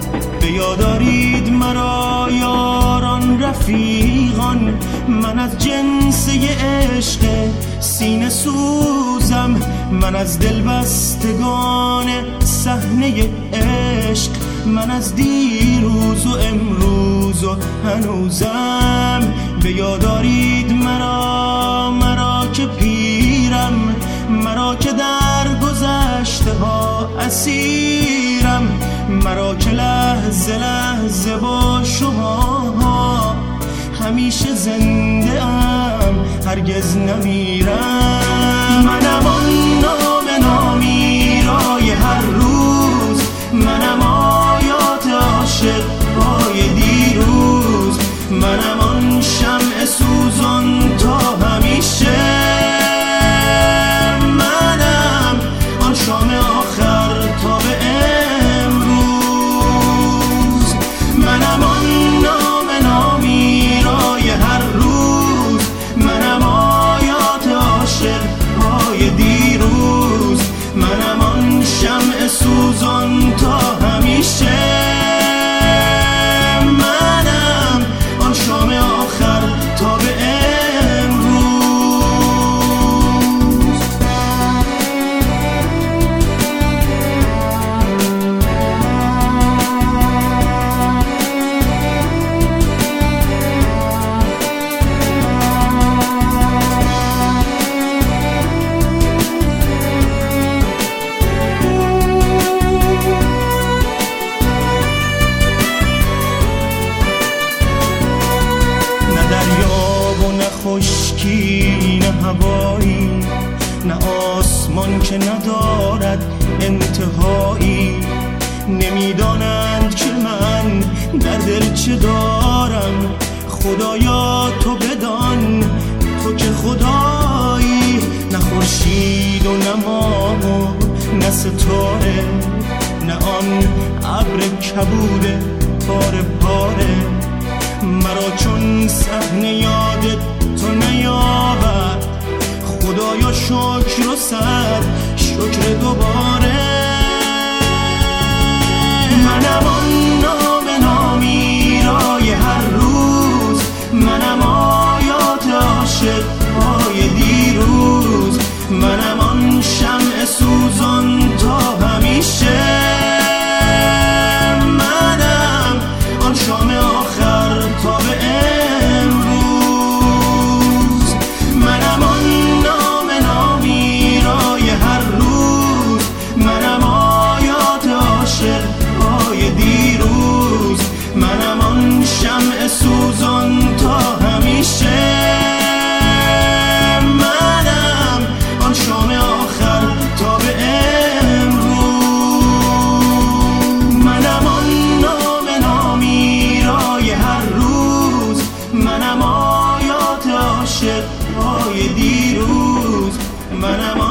به یاد آرید مرا یاران رفیقان، من از جنسه عشق سینه سوزم، من از دلبستگان صحنه عشق، من از دیروز و امروز و هنوزم. به یاد آرید مرا که پیرم، مرا که در گذشته ها اسیرم، مرا که لحظه لحظه با شما همیشه زنده ام، هرگز نمیرم. منم آن نام نامیرای هر روز، منم آیات عاشق های دیروز، منم آن شمع سوزان تا همیشه، منم آن شام آخر تا به امروز، منم آن نام نامیرای هر روز، منم آیات عاشق های دیروز، منم آن شمع سوزان تا همیشه، منم آن شام آخر تا به امروز. خشکی نه هوایی، نه آسمان که ندارد انتهایی، نمیدانند که من در دل چه دارم. خدایا تو بدان، تو که خدایی، نه خورشید و نه ماه و نه ستاره، نه آن ابر کبوده پاره پاره، مرا چون صحنه یادت تو نیاورد. خدایا شکر و صد شکر دوباره، منم آن نام نامیرای هر روز، منم آیات عاشق های دیروز، منم آن شمع سوزان تا همیشه، منم آن شام آخر تا به امروز، منم آن نام نامیرای هر روز، منم آیات عاشق های دیروز، منم آن شمع سوزان تا همیشه، منم آن شام آخر تا به امروز، منم آن نام نامیرای هر روز، منم آیات عاشق های دیروز، منم